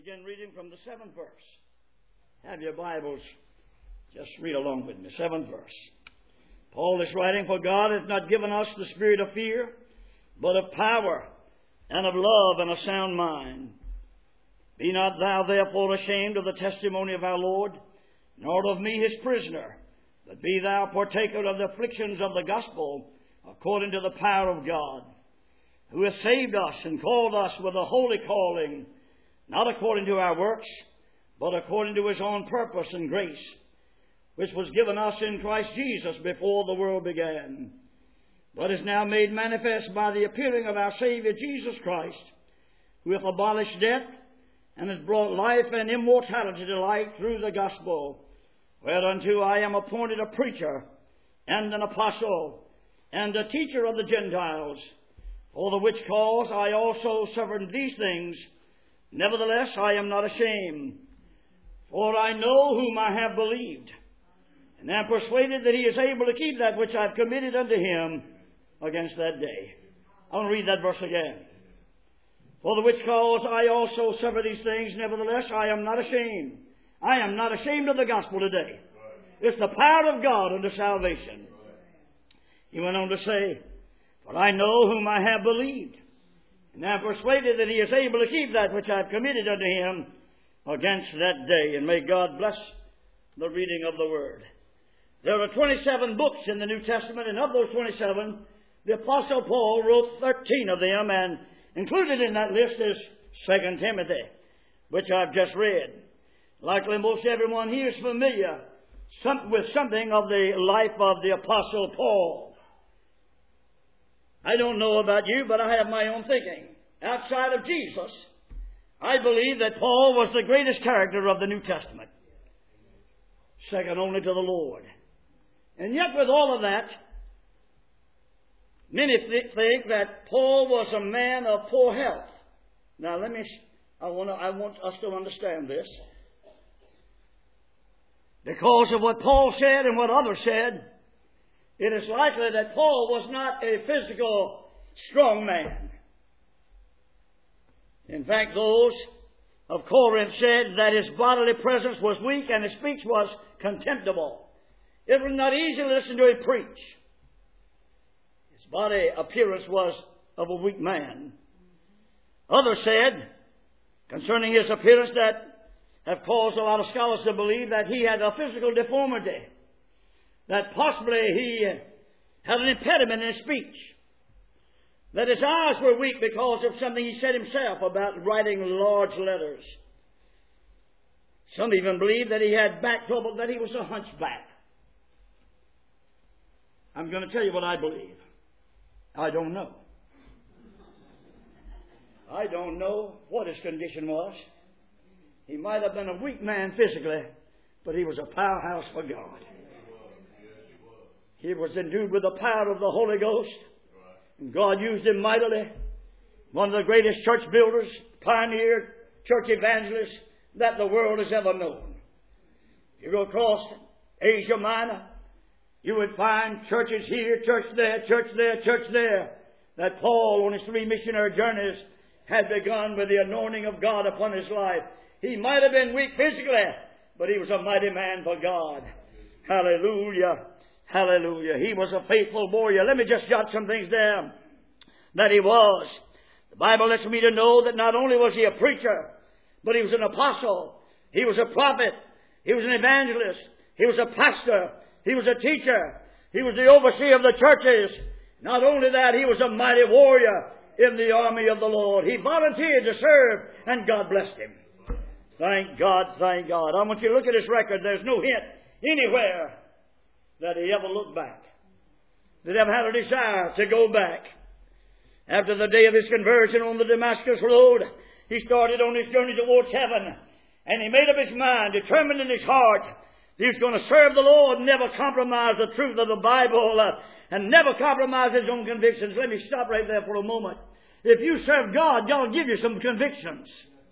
begin reading from the 7th verse. Have your Bibles. Just read along with me. 7th verse. Paul is writing, "For God hath not given us the spirit of fear, but of power and of love and a sound mind. Be not thou therefore ashamed of the testimony of our Lord, nor of me his prisoner, but be thou partaker of the afflictions of the gospel, according to the power of God, who hath saved us and called us with a holy calling, not according to our works, but according to his own purpose and grace, which was given us in Christ Jesus before the world began, but is now made manifest by the appearing of our Savior Jesus Christ, who hath abolished death, and has brought life and immortality to light through the gospel, whereunto I am appointed a preacher, and an apostle, and a teacher of the Gentiles, for the which cause I also suffered these things. Nevertheless, I am not ashamed, for I know whom I have believed, and am persuaded that he is able to keep that which I have committed unto him against that day." I want to read that verse again. "For the which cause I also suffer these things, nevertheless I am not ashamed." I am not ashamed of the gospel today. It's the power of God unto salvation. He went on to say, "For I know whom I have believed, and am persuaded that he is able to keep that which I have committed unto him against that day." And may God bless the reading of the Word. There are 27 books in the New Testament, and of those 27, the Apostle Paul wrote 13 of them, and included in that list is 2 Timothy, which I've just read. Likely most everyone here is familiar with something of the life of the Apostle Paul. I don't know about you, but I have my own thinking. Outside of Jesus, I believe that Paul was the greatest character of the New Testament, second only to the Lord. And yet with all of that, many think that Paul was a man of poor health. Now I want us to understand this. Because of what Paul said and what others said, it is likely that Paul was not a physical strong man. In fact, those of Corinth said that his bodily presence was weak and his speech was contemptible. It was not easy to listen to him preach. His body appearance was of a weak man. Others said concerning his appearance that have caused a lot of scholars to believe that he had a physical deformity, that possibly he had an impediment in his speech, that his eyes were weak because of something he said himself about writing large letters. Some even believed that he had back trouble, that he was a hunchback. I'm going to tell you what I believe. I don't know. I don't know what his condition was. He might have been a weak man physically, but he was a powerhouse for God. He was endued with the power of the Holy Ghost, and God used him mightily. One of the greatest church builders, pioneer, church evangelist that the world has ever known. You go across Asia Minor, you would find churches here, church there, church there, church there, that Paul on his 3 missionary journeys had begun with the anointing of God upon his life. He might have been weak physically, but he was a mighty man for God. Hallelujah. Hallelujah. He was a faithful warrior. Let me just jot some things down that he was. The Bible lets me to know that not only was he a preacher, but he was an apostle. He was a prophet. He was an evangelist. He was a pastor. He was a teacher. He was the overseer of the churches. Not only that, he was a mighty warrior in the army of the Lord. He volunteered to serve, and God blessed him. Thank God, thank God. I want you to look at his record. There's no hint anywhere that he ever looked back, that ever had a desire to go back. After the day of his conversion on the Damascus road, he started on his journey towards heaven, and he made up his mind, determined in his heart, he was going to serve the Lord and never compromise the truth of the Bible and never compromise his own convictions. Let me stop right there for a moment. If you serve God, God will give you some convictions.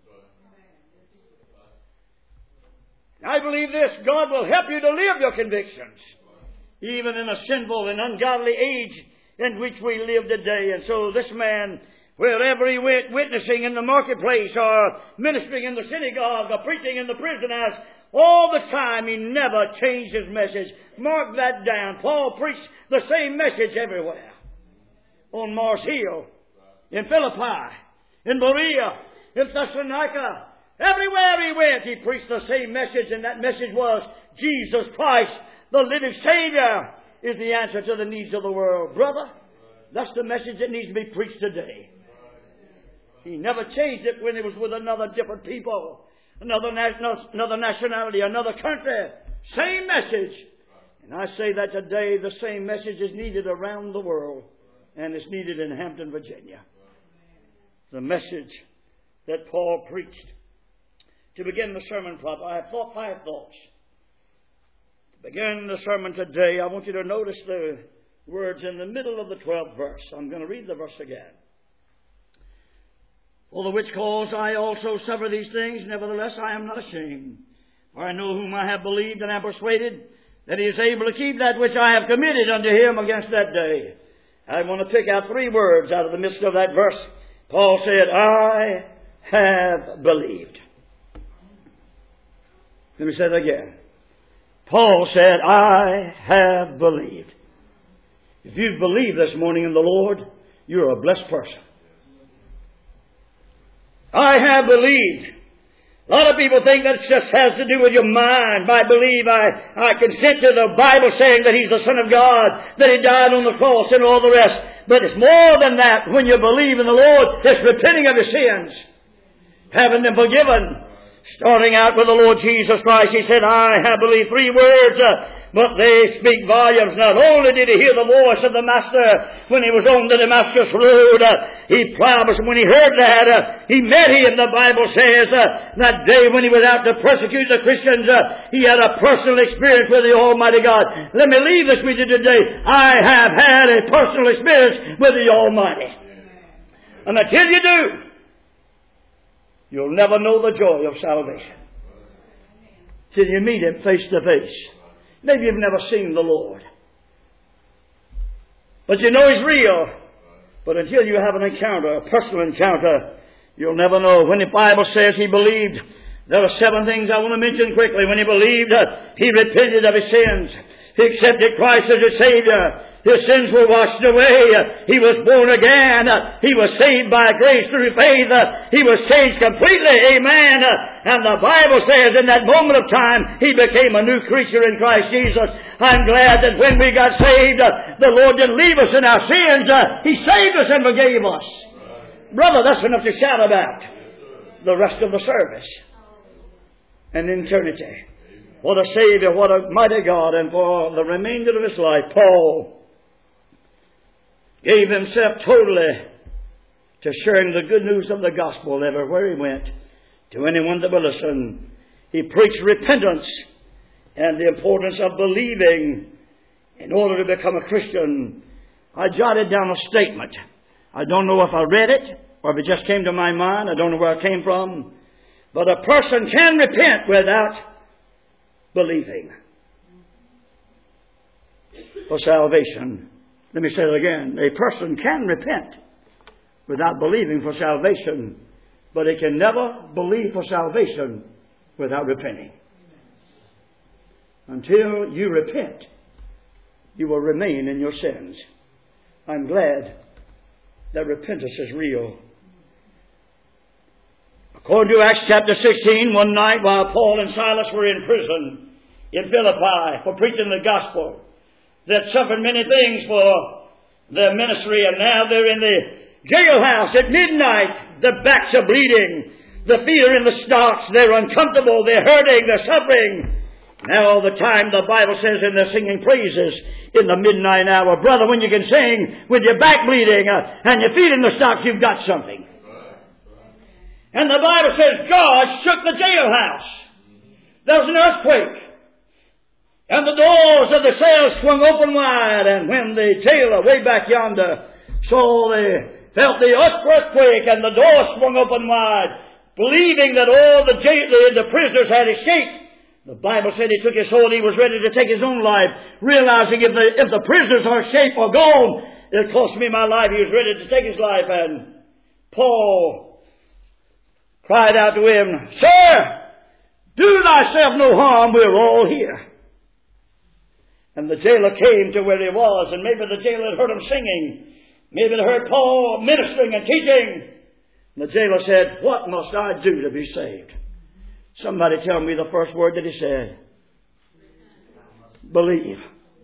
I believe this, God will help you to live your convictions, even in a sinful and ungodly age in which we live today. And so this man Wherever he went, witnessing in the marketplace or ministering in the synagogue or preaching in the prison house, all the time he never changed his message. Mark that down. Paul preached the same message everywhere. On Mars Hill, in Philippi, in Berea, in Thessalonica. Everywhere he went, he preached the same message, and that message was Jesus Christ, the living Savior, is the answer to the needs of the world. Brother, that's the message that needs to be preached today. He never changed it when it was with another different people, another nationality, another country. Same message. And I say that today the same message is needed around the world, and it's needed in Hampton, Virginia. The message that Paul preached. To begin the sermon proper, I have thought 5 thoughts. To begin the sermon today, I want you to notice the words in the middle of the 12th verse. I'm going to read the verse again. For the which cause I also suffer these things, nevertheless I am not ashamed. For I know whom I have believed, and am persuaded that he is able to keep that which I have committed unto him against that day. I want to pick out 3 words out of the midst of that verse. Paul said, I have believed. Let me say that again. Paul said, I have believed. If you've believed this morning in the Lord, you're a blessed person. I have believed. A lot of people think that just has to do with your mind. I believe, I consent to the Bible saying that He's the Son of God, that He died on the cross and all the rest. But it's more than that. When you believe in the Lord, it's repenting of your sins, having them forgiven. Starting out with the Lord Jesus Christ, He said, I have believed. 3 words, but they speak volumes. Not only did he hear the voice of the Master when he was on the Damascus road, he promised when he heard that, he met him, the Bible says, that day when he was out to persecute the Christians, he had a personal experience with the Almighty God. Let me leave this with you today. I have had a personal experience with the Almighty. And until you do, you'll never know the joy of salvation till you meet Him face to face. Maybe you've never seen the Lord, but you know He's real. But until you have an encounter, a personal encounter, you'll never know. When the Bible says he believed, there are 7 things I want to mention quickly. When he believed, he repented of his sins. He accepted Christ as his Savior. His sins were washed away. He was born again. He was saved by grace through faith. He was changed completely. Amen. And the Bible says in that moment of time, he became a new creature in Christ Jesus. I'm glad that when we got saved, the Lord didn't leave us in our sins. He saved us and forgave us. Brother, that's enough to shout about the rest of the service and eternity. What a Savior, what a mighty God. And for the remainder of his life, Paul gave himself totally to sharing the good news of the gospel everywhere he went, to anyone that will listen. He preached repentance and the importance of believing in order to become a Christian. I jotted down a statement. I don't know if I read it or if it just came to my mind. I don't know where it came from. But a person can repent without believing for salvation. Let me say it again. A person can repent without believing for salvation, but he can never believe for salvation without repenting. Until you repent, you will remain in your sins. I'm glad that repentance is real. According to Acts chapter 16, one night while Paul and Silas were in prison in Philippi for preaching the gospel, they had suffered many things for their ministry, and now they're in the jailhouse at midnight. Their backs are bleeding. The feet are in the stocks. They're uncomfortable. They're hurting. They're suffering. Now all the time the Bible says, and they're singing praises in the midnight hour. Brother, when you can sing with your back bleeding and your feet in the stocks, you've got something. And the Bible says God shook the jailhouse. There was an earthquake. And the doors of the cell swung open wide. And when the jailer way back yonder felt the earthquake and the door swung open wide, believing that all the prisoners had escaped, the Bible said he took his sword. He was ready to take his own life, realizing if the prisoners are escaped or gone, it'll cost me my life. He was ready to take his life, and Paul cried out to him, Sir, do thyself no harm, we're all here. And the jailer came to where he was, and maybe the jailer had heard him singing. Maybe they heard Paul ministering and teaching. And the jailer said, what must I do to be saved? Somebody tell me the first word that he said. Believe.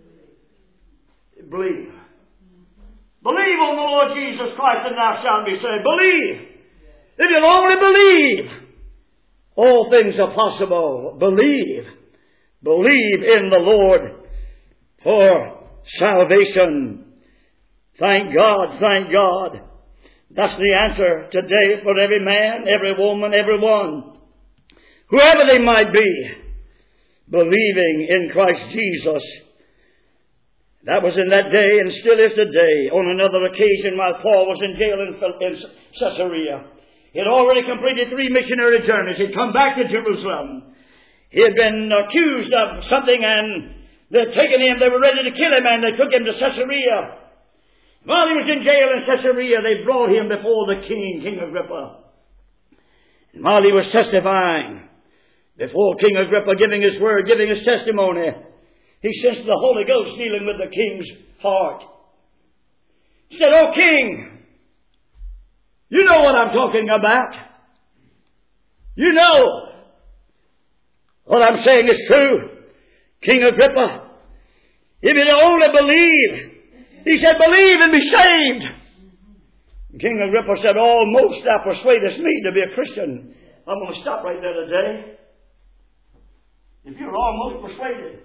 Believe. Believe on the Lord Jesus Christ and thou shalt be saved. Believe. If you'll only believe, all things are possible. Believe. Believe in the Lord for salvation. Thank God, thank God. That's the answer today for every man, every woman, everyone. Whoever they might be, believing in Christ Jesus. That was in that day and still is today. On another occasion while Paul was in jail in Caesarea, he had already completed 3 missionary journeys. He'd come back to Jerusalem. He had been accused of something and they'd taken him. They were ready to kill him and they took him to Caesarea. While he was in jail in Caesarea, they brought him before the king, King Agrippa. And while he was testifying before King Agrippa, giving his word, giving his testimony, he sensed the Holy Ghost dealing with the king's heart. He said, "O king, you know what I'm talking about. You know what I'm saying is true. King Agrippa, if you'd only believe," he said, "believe and be saved." King Agrippa said, "Almost thou persuadest me to be a Christian." I'm going to stop right there today. If you're almost persuaded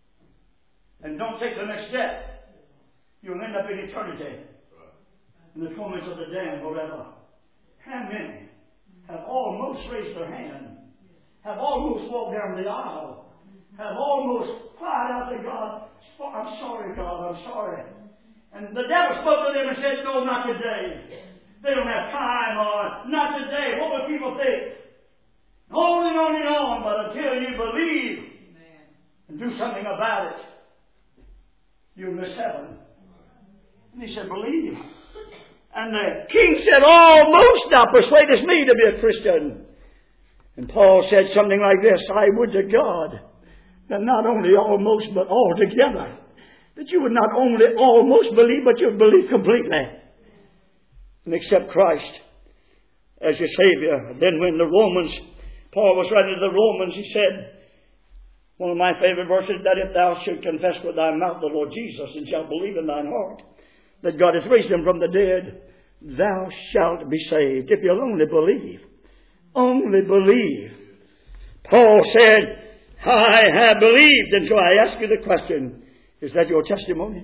and don't take the next step, you'll end up in eternity in the torments of the damned forever. How many have almost raised their hand, have almost walked down the aisle, have almost cried out to God, "I'm sorry, God, I'm sorry." And the devil spoke to them and said, "No, not today. They don't have time," or "not today. What would people think?" On and on and on, but until you believe and do something about it, you'll miss heaven. And he said, "Believe." And the king said, "Almost thou persuadest me to be a Christian." And Paul said something like this, "I would to God that not only almost, but altogether, that you would not only almost believe, but you would believe completely and accept Christ as your Savior." Then when Paul was writing to the Romans, he said, one of my favorite verses, that if thou should confess with thy mouth the Lord Jesus and shalt believe in thine heart that God hath raised him from the dead, thou shalt be saved. If you'll only believe. Only believe. Paul said, "I have believed." And so I ask you the question, is that your testimony?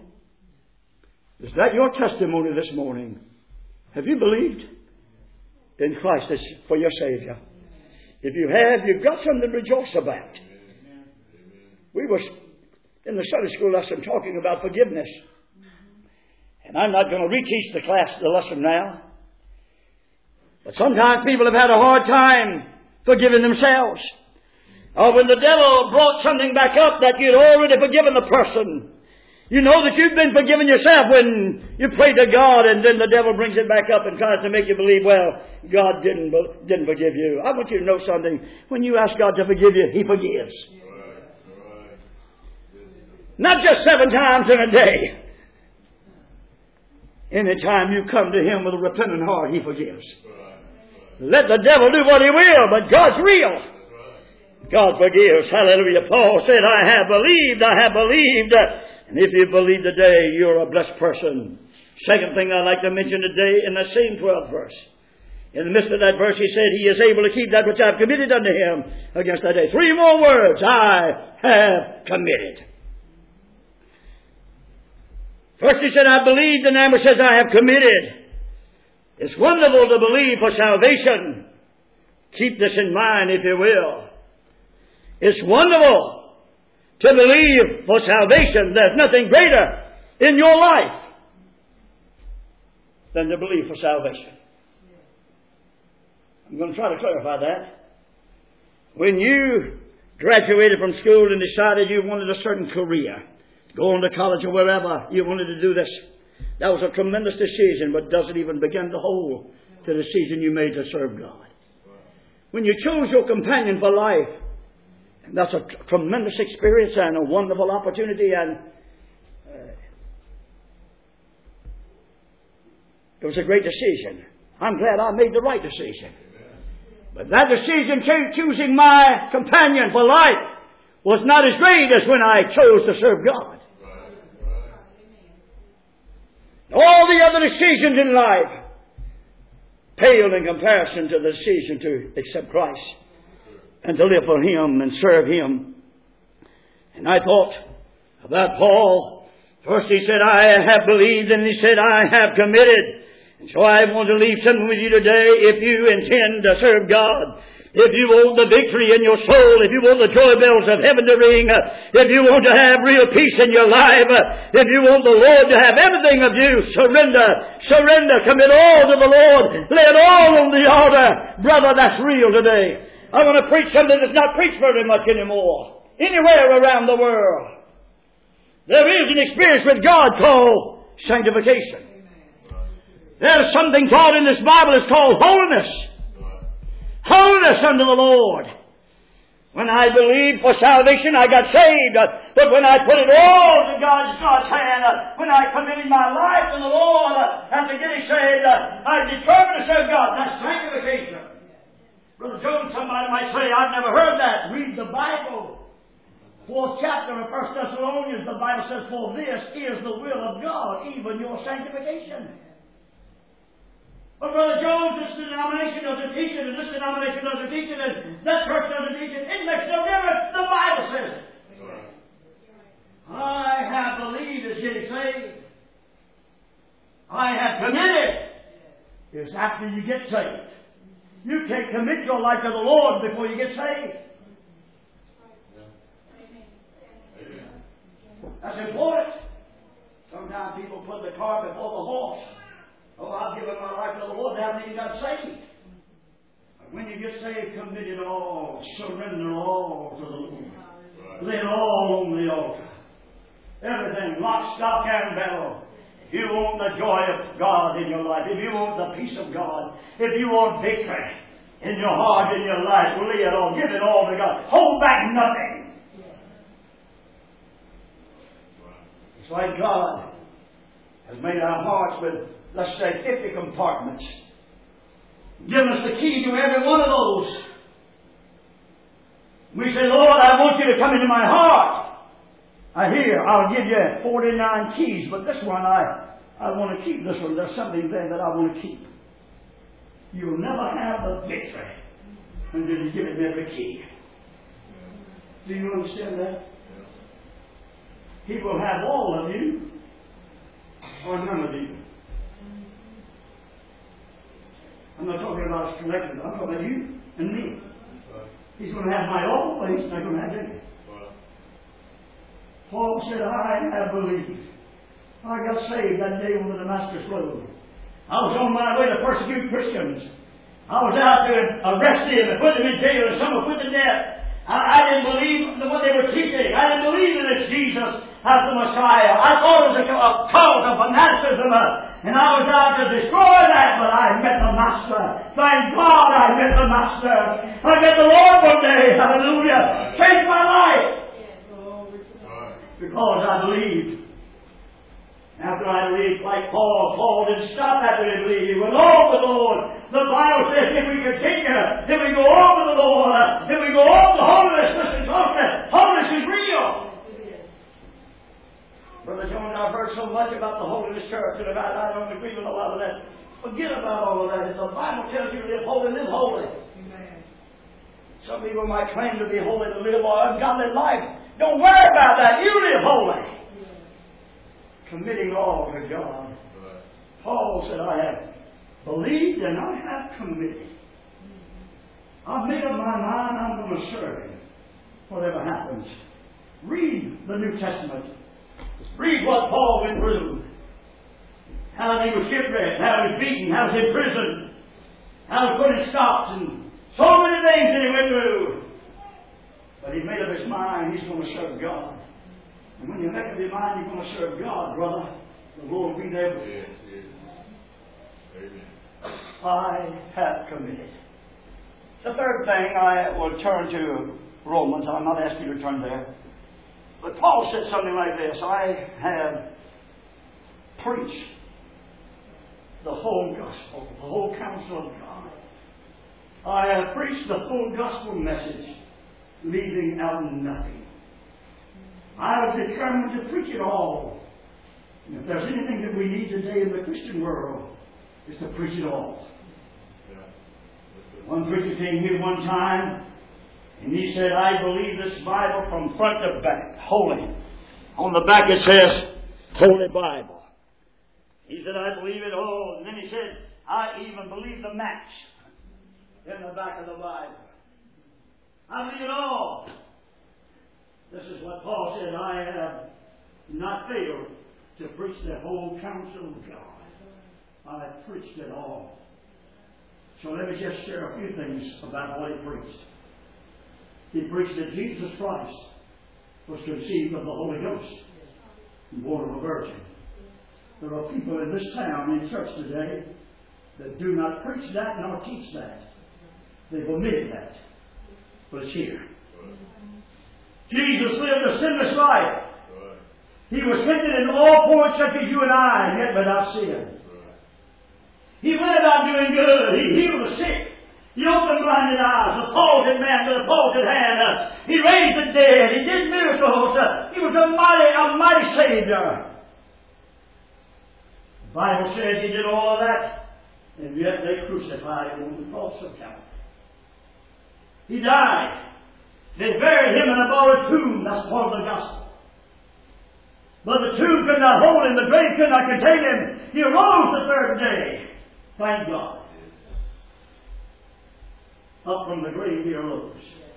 Is that your testimony this morning? Have you believed in Christ as for your Savior? If you have, you've got something to rejoice about. We were in the Sunday school lesson talking about forgiveness. And I'm not going to reteach the lesson now. But sometimes people have had a hard time forgiving themselves. Or when the devil brought something back up that you'd already forgiven the person. You know that you've been forgiven yourself when you pray to God, and then the devil brings it back up and tries to make you believe, well, God didn't forgive you. I want you to know something. When you ask God to forgive you, He forgives. Right. Not just 7 times in a day. Anytime you come to Him with a repentant heart, He forgives. Let the devil do what he will, but God's real. God forgives. Hallelujah. Paul said, I have believed. And if you believe today, you're a blessed person. Second thing I'd like to mention today in the same 12th verse. In the midst of that verse, he said, He is able to keep that which I have committed unto Him against that day. 3 more words. I have committed. First he said, I believed, and now he says, I have committed. It's wonderful to believe for salvation. Keep this in mind, if you will. It's wonderful to believe for salvation. There's nothing greater in your life than to believe for salvation. I'm going to try to clarify that. When you graduated from school and decided you wanted a certain career, going to college or wherever you wanted to do this, that was a tremendous decision, but doesn't even begin to hold to the decision you made to serve God. When you chose your companion for life, and that's a tremendous experience and a wonderful opportunity, and it was a great decision. I'm glad I made the right decision. But that decision, choosing my companion for life, was not as great as when I chose to serve God. All the other decisions in life paled in comparison to the decision to accept Christ and to live for Him and serve Him. And I thought about Paul. First he said, I have believed, and he said, I have committed. And so I want to leave something with you today. If you intend to serve God, if you want the victory in your soul, if you want the joy bells of heaven to ring, if you want to have real peace in your life, if you want the Lord to have everything of you, surrender, commit all to the Lord, lay it all on the altar. Brother, that's real today. I want to preach something that's not preached very much anymore, anywhere around the world. There is an experience with God called sanctification. There's something taught in this Bible that's called holiness. Holiness unto the Lord. When I believed for salvation, I got saved. But when I put it all to God's hand, when I committed my life to the Lord after getting saved, I determined to serve God. That's sanctification. Brother Jones, somebody might say, I've never heard that. Read the Bible. 4th chapter of 1 Thessalonians, the Bible says, for this is the will of God, even your sanctification. But Brother Jones, this denomination doesn't teach it, and this denomination doesn't teach it, and that church doesn't teach it. It makes no difference. The Bible says it. I have believed is getting saved. I have committed is after you get saved. You can't commit your life to the Lord before you get saved. That's important. Sometimes people put the cart before the horse. Oh, I've given my life to the Lord. They haven't even got saved. But when you get saved, commit it all. Surrender all to the Lord. Lay it all on the altar. Everything, lock, stock, and barrel. If you want the joy of God in your life, if you want the peace of God, if you want victory in your heart, in your life, lay it all. Give it all to God. Hold back nothing. It's like God has made our hearts with, let's say, 50 compartments. Give us the key to every one of those. We say, Lord, I want you to come into my heart. I'll give you 49 keys, but this one, I want to keep this one. There's something there that I want to keep. You'll never have the victory until you give it every key. Do you understand that? He will have all of you or none of you. I'm not talking about us collectively. I'm talking about you and me. He's going to have my all, but he's not going to have any. Paul said, I have believed. I got saved that day on the Damascus Road. I was on my way to persecute Christians. I was out there arrested and put them in jail, and some were put to death. I didn't believe in what they were teaching. I didn't believe in this Jesus as the Messiah. I thought it was a cult of fanaticism, and I was out to destroy that, but I met the Master. Thank God I met the Master. I met the Lord one day. Hallelujah. Changed my life. Because I believed. After I believed, like Paul didn't stop after he believed. He went on with the Lord. The Bible says if we continue, if we go on with the Lord, if we go on to holiness, listen, holiness is real. Brother Jones, I've heard so much about the holiness church, and I don't agree with a lot of that. Forget about all of that. If the Bible tells you to live holy, live holy. Amen. Some people might claim to be holy, to live an ungodly life. Don't worry about that. You live holy. Committing all to God. Paul said, I have believed and I have committed. I've made up my mind I'm going to serve Him. Whatever happens. Read the New Testament. Read what Paul went through. How he was shipwrecked, how he was beaten, how he was imprisoned, how he was put in stocks, and so many things that he went through. But he made up his mind he's going to serve God. And when you make up your mind you're going to serve God, brother, the Lord will be there with you. Yes. Amen. I have committed. The third thing, I will turn to Romans. I'll not ask you to turn there. But Paul said something like this: I have preached the whole gospel, the whole counsel of God. I have preached the full gospel message, leaving out nothing. I was determined to preach it all. And if there's anything that we need today in the Christian world, it's to preach it all. One preacher came here one time, and he said, I believe this Bible from front to back, holy. On the back it says, Holy Bible. He said, I believe it all. And then he said, I even believe the match in the back of the Bible. I believe it all. This is what Paul said, I have not failed to preach the whole counsel of God. I have preached it all. So let me just share a few things about what he preached. He preached that Jesus Christ was conceived of the Holy Ghost and born of a virgin. There are people in this town, in church today, that do not preach that nor teach that. They've omitted that. But it's here. Jesus lived a sinless life. He was tempted in all points such as you and I, yet without sin. He went about doing good. He healed the sick. He opened blinded eyes. A palsied man with a palsied hand. He raised the dead. He did miracles. He was a mighty Savior. The Bible says he did all of that, and yet they crucified him on the cross of Calvary. He died. They buried him in a borrowed tomb. That's part of the gospel. But the tomb could not hold him. The grave could not contain him. He arose the third day. Thank God. Up from the grave he arose.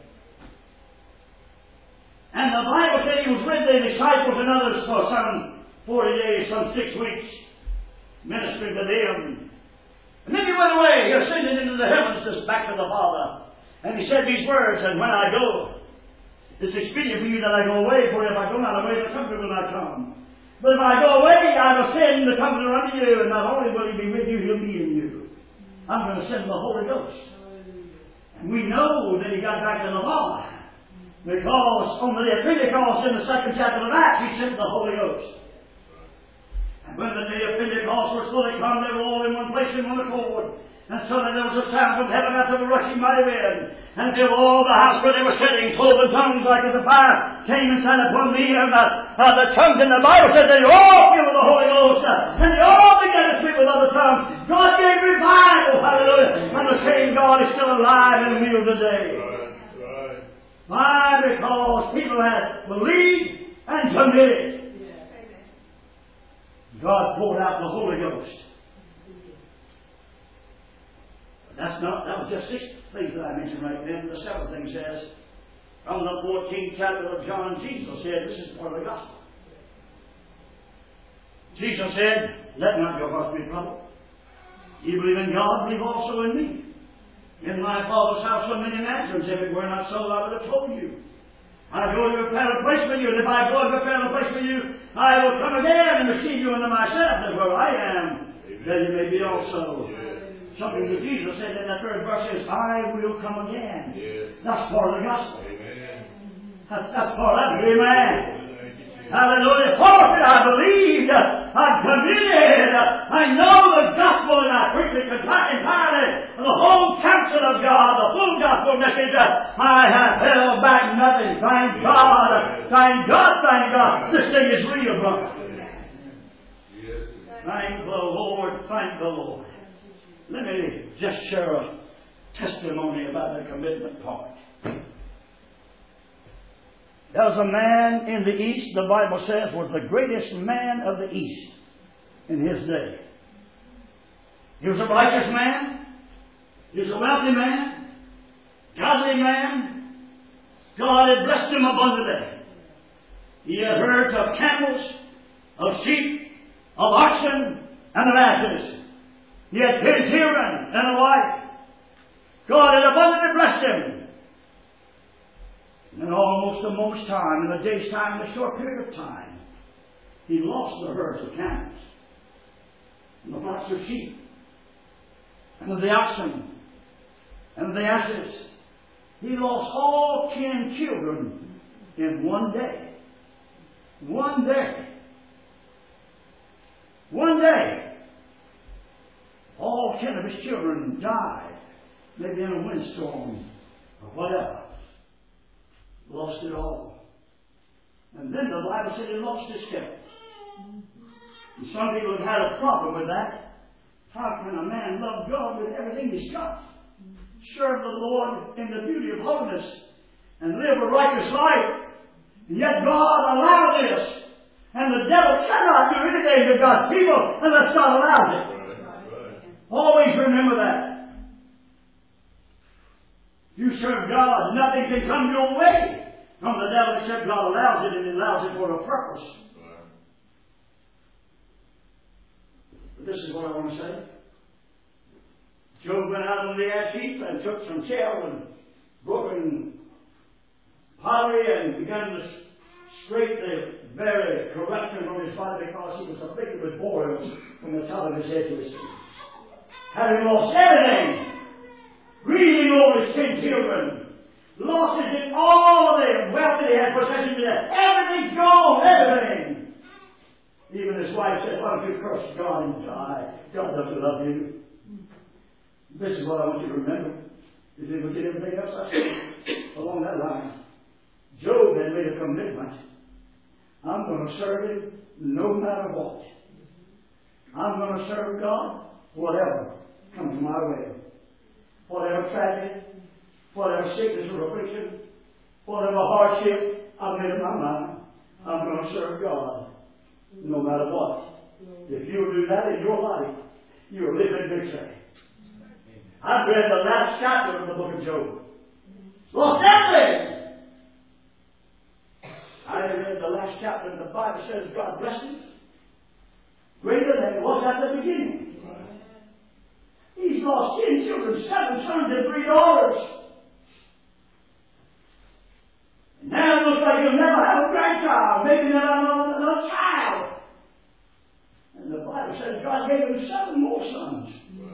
And the Bible said he was with the disciples and others for some 40 days, some 6 weeks, ministering to them. And then he went away. He ascended into the heavens, just back to the Father. And he said these words, and when I go, it's expedient for you that I go away, for if I go not away, the Comforter will not come. But if I go away, I will send the Comforter unto you, and not only will he be with you, he'll be in you. I'm going to send the Holy Ghost. And we know that he got back to the Father, because on the day of Pentecost, in the 2nd chapter of Acts, he sent the Holy Ghost. And when the day of Pentecost was fully come, they were all in one place in one accord. And suddenly there was a sound from heaven as of a rushing mighty wind, and filled all the house where they were sitting, cloven tongues like as a fire came and sat upon me. And the tongues in the Bible said they all filled with the Holy Ghost, and they all began to speak with other tongues. God gave revival, hallelujah. And the same God is still alive and real today. Right. Why? Because people had believed and committed. God poured out the Holy Ghost. That was just 6 things that I mentioned right then. The 7th thing says, from the 14th chapter of John, Jesus said, this is part of the gospel. Jesus said, let not your hearts be troubled. You believe in God, believe also in me. In my Father's house so many mansions. If it were not so, I would have told you. I go to prepare a place for you, and if I go to prepare a place for you, I will come again and receive you unto myself, that where I am, that you may be also. Something that Jesus said in that 3rd verse is, I will come again. Yes. That's part of the gospel. Amen. That's part of it. Amen. Hallelujah. Paul said, I believed, I've committed, I know the gospel, and I preach it entirely. The whole counsel of God, the full gospel message. I have held back nothing. Thank God. Thank God. Thank God. This thing is real, brother. Yes. Thank the Lord. Thank the Lord. Let me just share a testimony about the commitment part. There was a man in the East, the Bible says, was the greatest man of the East in his day. He was a righteous man. He was a wealthy man. Godly man. God had blessed him abundantly. He had herds of camels, of sheep, of oxen, and of asses. He had 10 children and a wife. God had abundantly blessed him. And in almost a moment's time, in a day's time, in a short period of time, he lost the herds of camels and the flocks of sheep. and of the oxen, and of the asses. He lost all 10 children in one day. One day. One day. All 10 of his children died. Maybe in a windstorm or whatever. Lost it all. And then the Bible said he lost his health. And some people have had a problem with that. How can a man love God with everything he's got? Serve the Lord in the beauty of holiness and live a righteous life. And yet God allowed this. And the devil cannot do anything to God's people unless God allows it. Right. Always remember that. You serve God, nothing can come your way from the devil except God allows it, and He allows it for a purpose. Right. But this is what I want to say. Job went out on the ash heap and took some shell and broken pottery and began to scrape the very corruption from his body because he was afflicted with boils from the top of his head to his feet. Having lost everything, grieving over his 10 children, lost it in all of the wealth that he had possession of. Everything's gone, everything. Even his wife said, why don't you curse God and die? God doesn't love you. This is what I want you to remember. If you forget everything else I said along that line. Job had made a commitment. I'm going to serve Him no matter what. I'm going to serve God whatever comes my way. Whatever tragedy, whatever sickness or affliction, whatever hardship, I've made up my mind. I'm going to serve God no matter what. If you'll do that in your life, you'll live in victory. I've read the last chapter of the book of Job. Lost everything. I read the last chapter and the Bible says God blessed him greater than it was at the beginning. He's lost 10 children, 7 sons and 3 daughters. And now it looks like he'll never have a grandchild, maybe never have another child. And the Bible says God gave him 7 more sons.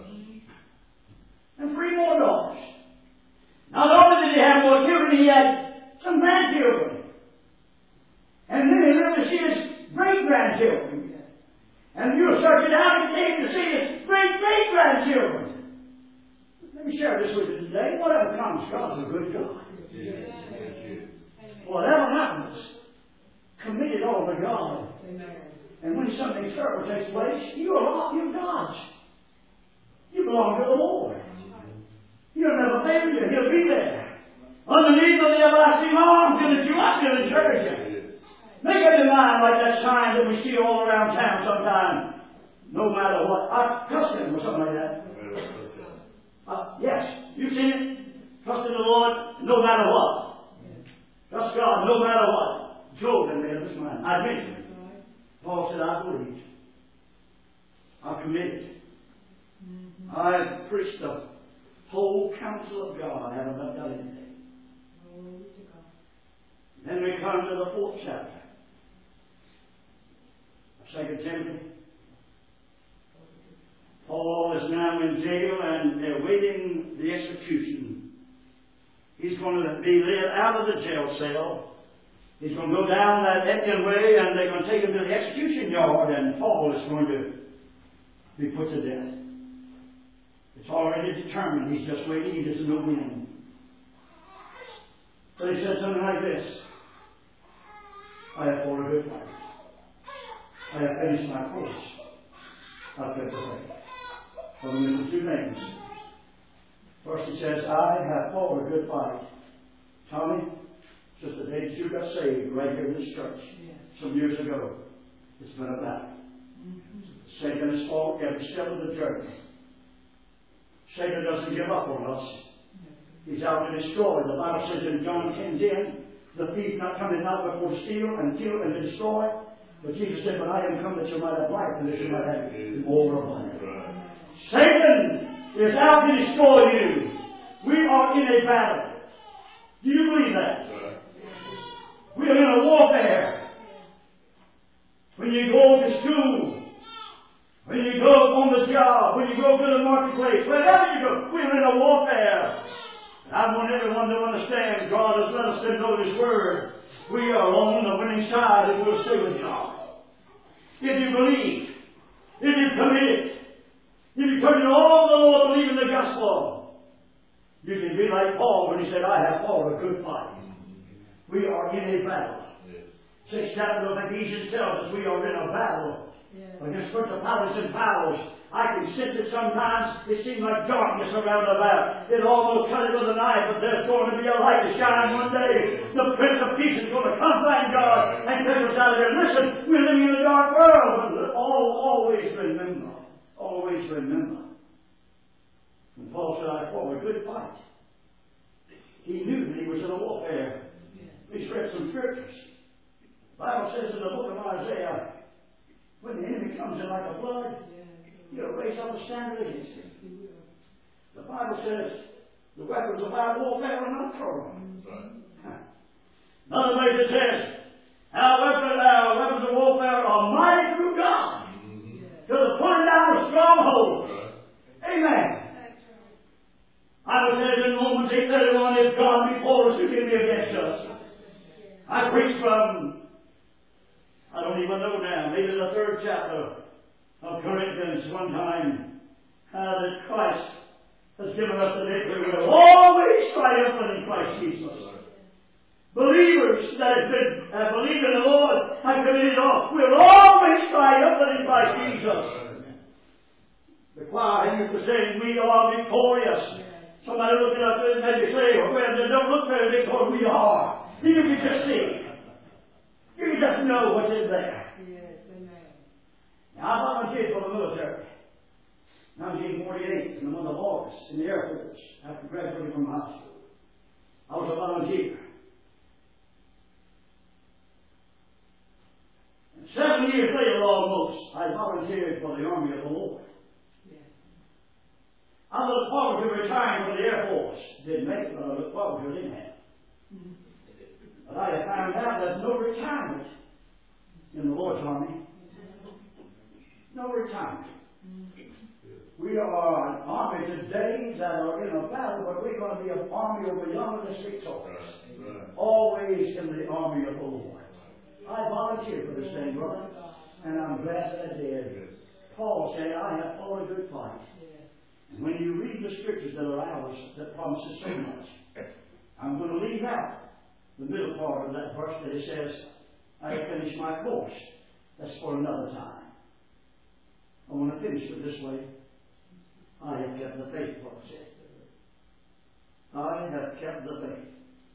And 3 more daughters. Not only did he have more children, he had some grandchildren. And then he lived to see his great-grandchildren. And you search it out and came to see his great-great-grandchildren. Let me share this with you today. Whatever comes, God's a good God. Yes. Whatever happens, commit it all to God. And when something terrible takes place, you're God's. You belong to the Lord. He'll never fail you. He'll be there. Underneath of the everlasting arms, going to lift you up, going to encourage you. Make up your mind like that sign that we see all around town sometime. No matter what. Trust Him or something like that. Yes, you've seen it. Trust in the Lord no matter what. Trust God no matter what. Job had made up his mind. I admit it. Paul said, I believed. I committed. I preached the whole counsel of God. I haven't left out anything. Then we come to the 4th chapter of 2 Timothy. Paul is now in jail and they're waiting the execution. He's going to be led out of the jail cell. He's going to go down that Etkin way and they're going to take him to the execution yard and Paul is going to be put to death. It's already determined. He's just waiting. He doesn't know when. But he said something like this. I have fought a good fight. I have finished my course. I've kept the faith. Well, we do 2 things. First he says, I have fought a good fight. Tommy, since the day that you got saved right here in this church some years ago, it's been a battle. Satan has fought every step of the journey. Satan doesn't give up on us. He's out to destroy. The Bible says in John 10:10, the thief not coming out before to steal and kill and to destroy. But Jesus said, but I am come that you might have life and that you might have it more abundant. Satan is out to destroy you. We are in a battle. Do you believe that? We are in a warfare. When you go to school, When you go on the job, when you go to the marketplace, wherever you go, we're in a warfare. I want everyone to understand God has let us to know His Word. We are on the winning side if we'll stay with God. If you believe, if you commit, if you turn to all the Lord, believe in the gospel, you can be like Paul when he said, I have fought a good fight. We are in a battle. 6th chapter of Ephesians tells us we are in a battle against principalities and powers. I can sense it sometimes. It seems like darkness around about. It almost cut it with a knife, but there's going to be a light to shine one day. The Prince of Peace is going to come, thank God, and take us out of here. Listen, we're living in a dark world, but always remember. Always remember. When Paul said, I fought a good fight, he knew that he was in a warfare. He's read some scriptures. The Bible says in the book of Isaiah, when the enemy comes in like a flood, he'll raise up a standard against him. The Bible says the weapons of our warfare are not carnal. Another place it says, our weapons of warfare are mighty through God to the pulling down of strongholds. Amen. Bible says in Romans 8:31, if God be for us, who can be against us? I preached from, I don't even know now, maybe the 3rd chapter of Corinthians one time, that Christ has given us the victory. We will always triumphant in Christ Jesus. Believers that have believed in the Lord and committed all will always triumphant in Christ Jesus. The choir used to say, we are victorious. Somebody look it up and maybe say, well, they don't look very victorious. We are. You can just see. You can just know what's in there. Yes, amen. Now, I volunteered for the military. 1948, in the month of August, in the Air Force, after graduating from high school. I was a volunteer. And 7 years later, almost, I volunteered for the Army of the Lord. I looked forward to retiring from the Air Force. Didn't make it, but I looked forward to it anyhow. But I have found out there's no retirement in the Lord's Army. No retirement. We are an army today that are in a battle, but we're going to be an army over yonder that's victorious. Always in the army of the Lord. I volunteered for this thing, brother, and I'm glad that I did. Paul said, I have fought a good fight. And when you read the scriptures that are ours, that promises so much, I'm going to leave out the middle part of that verse that it says, I have finished my course. That's for another time. I want to finish it this way. I have kept the faith, Paul said. I have kept the faith.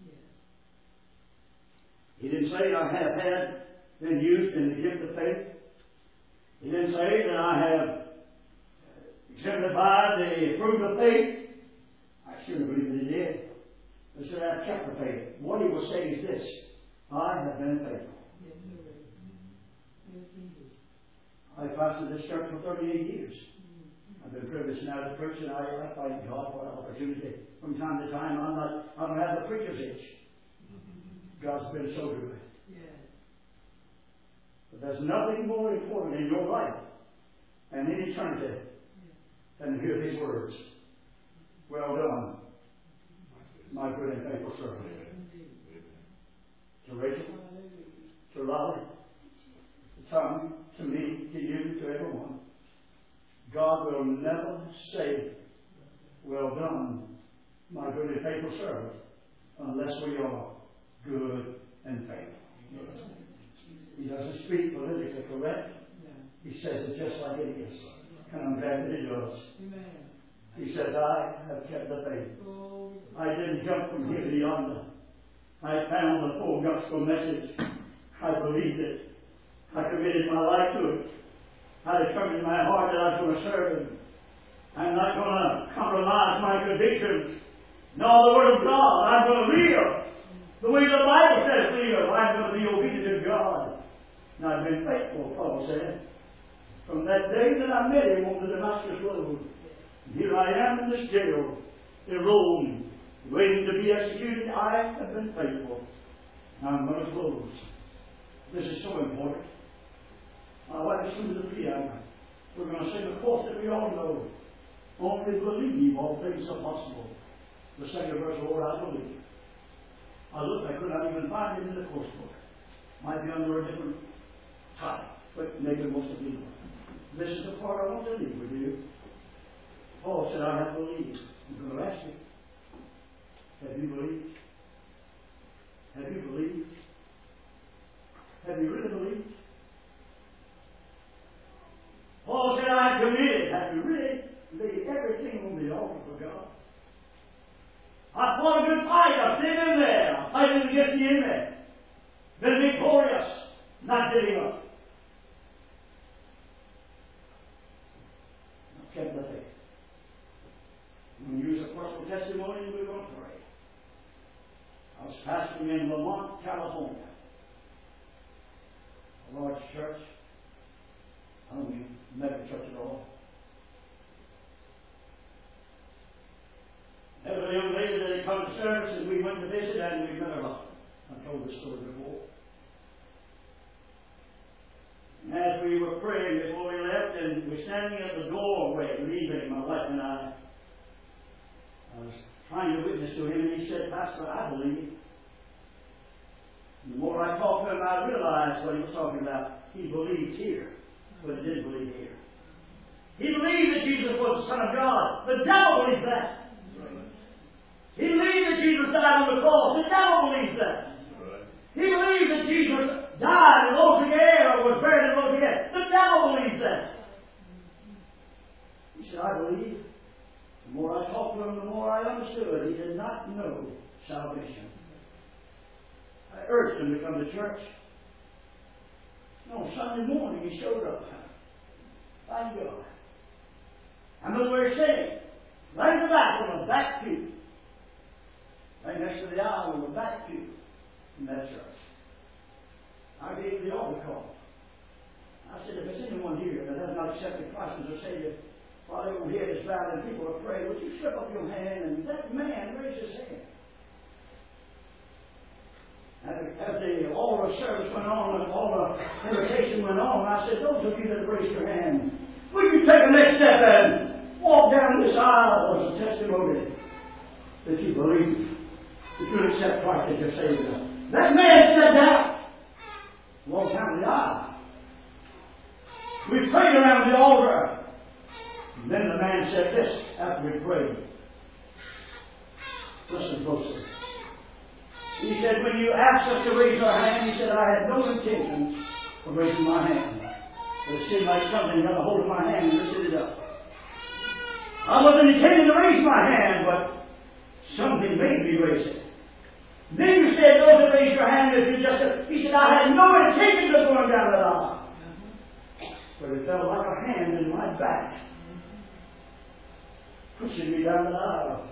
He didn't say I have been used in the gift of faith. He didn't say that I have exemplified the fruit of faith. I sure believe that he did. He said, I've kept the faith. What he was saying is this: I have been faithful. I pastored this church for 38 years. I've been privileged now to preach, and I thank God for the opportunity. From time to time, I don't have the preacher's itch. God's been so good. But there's nothing more important in your life and in eternity than to hear these words. Well done, my good and faithful servant. To Rachel, to Lolly, to Tom, to me, to you, to everyone. God will never say, well done, my good and faithful servant, unless we are good and faithful. He doesn't speak politically correct. He says it just like it is. And I'm glad that he does. He says, I have kept the faith. I didn't jump from here to yonder. I found the full gospel message. I believed it. I committed my life to it. I determined in my heart that I was going to serve him. I'm not going to compromise my convictions, nor the Word of God. I'm going to live the way the Bible says live. I'm going to be obedient to God. And I've been faithful, Paul said, from that day that I met him on the Damascus Road. And here I am in this jail in Rome, waiting to be executed. I have been faithful. Now I'm going to close. This is so important. My wife is coming to the piano. We're going to sing a chorus that we all know. Only believe all things are possible. The second verse, Lord, I believe. I looked, I could not even find it in the course book. Might be under a different title, but maybe it was a big one. This is the part I want to leave with you. Paul said, I have believed. I'm going to ask you, have you believed? Have you believed? Have you really believed? Paul said, I have committed. Have you really laid everything on the altar for God? I fought a good fight. I've been in there. I'm fighting against the enemy. Been victorious. Not giving up. I've kept the faith. I'm going to use a personal testimony and we're going to pray. I was pastoring in Lamont, California. A large church. I don't mean mega church at all. There was a young lady that had come to service and we went to visit and we met her husband. I've told this story before. And as we were praying before we left and we're standing at the doorway leaving, my wife and I was trying to witness to him and he said, Pastor, I believe. And the more I talked to him, I realized what he was talking about. He believed here, but he didn't believe here. He believed that Jesus was the Son of God. The devil believed that. He believed that Jesus died on the cross. The devil believes that. He believed that Jesus died and rose again, or was buried and rose again. The devil believes that. He said, I believe. The more I talked to him, the more I understood. He did not know salvation. I urged him to come to church. On Sunday morning, he showed up. Thank God. I know where he's sitting. Right in the back, on the back pew. Right next to the aisle, on the back pew in that church. I gave the altar call. I said, if there's anyone here that has not accepted Christ as a Savior, while they were here this bowed and people are praying, would you slip up your hand? And that man raised his hand. As the altar service went on and all the invitation went on, I said, those of you that raised your hand, would you take the next step and walk down this aisle as a testimony that you believe, that you accept Christ as your Savior? That man stepped out, walked down the aisle. We prayed around the altar. And then the man said this after we prayed. Listen closely. He said, when you asked us to raise our hand, he said, I had no intention of raising my hand. But it seemed like something got a hold of my hand and lifted it up. I wasn't intending to raise my hand, but something made me raise it. Then you said, those that raise your hand, if you just... He said, I had no intention of going down that aisle. But it felt like a hand in my back, pushing me down the aisle.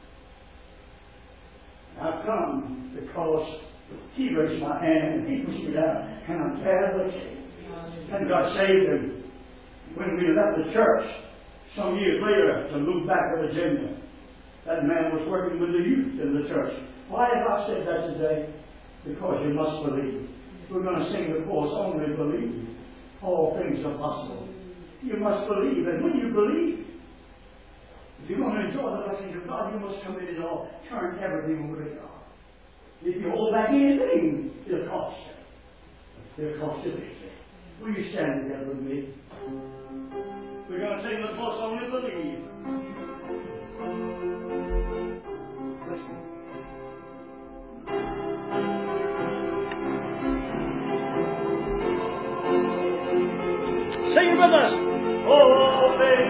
I've come because he raised my hand and he pushed me down, and I'm terribly saved. And God saved him. When we left the church some years later to move back to Virginia, that man was working with the youth in the church. Why have I said that today? Because you must believe. We're going to sing the chorus, only believe. All things are possible. You must believe, and when you believe, if you're going to enjoy the blessings of God, you must commit it all. Turn everything over to God. If you hold back anything, it'll cost you. It'll cost you victory. Will you stand together with me? We're going to sing the chorus, only believe. Listen. Sing with us. Oh,